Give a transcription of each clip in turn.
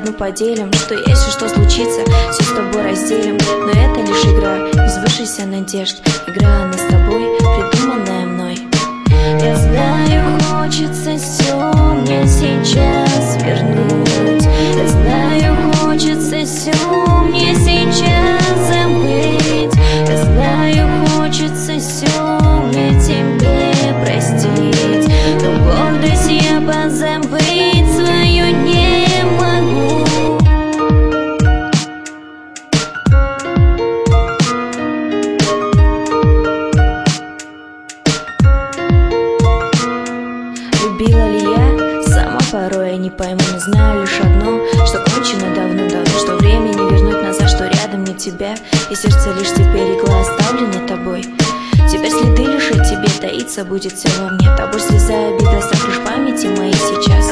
одну поделим. Что есть и что случится, все с тобой разделим. Но это лишь игра, без высшейся надежд. Игра она с тобой, придуманная мной. Я знаю, хочется все мне сейчас вернуть. Я знаю, хочется все мне сейчас забыть. Я знаю, хочется все мне тебе простить. Но гордость я позабыть свою не могу. Любила ли я? Сама порой я не пойму, но знаю лишь одно, что кончено давно-давно, что время не вернуть назад, что рядом не тебя, и сердце лишь теперь игла оставлена тобой. Теперь следы лишь о тебе, таится будет все во мне. Тобой слеза обида, страх лишь памяти моей сейчас.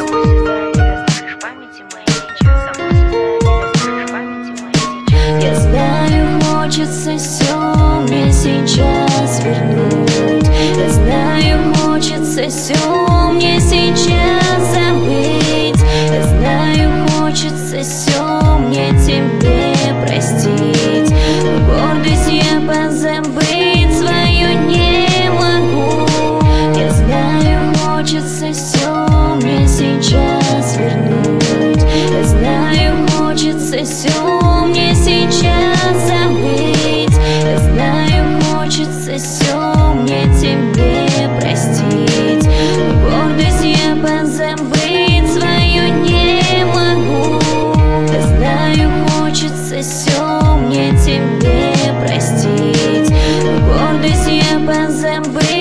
Я знаю, хочется все мне сейчас вернуть. Я знаю, хочется все мне сейчас забыть. Я знаю, хочется все мне тебе простить. Но гордость я позабыть свою не могу. Я знаю, хочется все мне сейчас вернуть. Я знаю, хочется все мне сейчас забыть. Я знаю, хочется все мне тебе простить. Но гордость я позабыть свою не могу. Я знаю, хочется все мне тебе простить. Но гордость я позабыть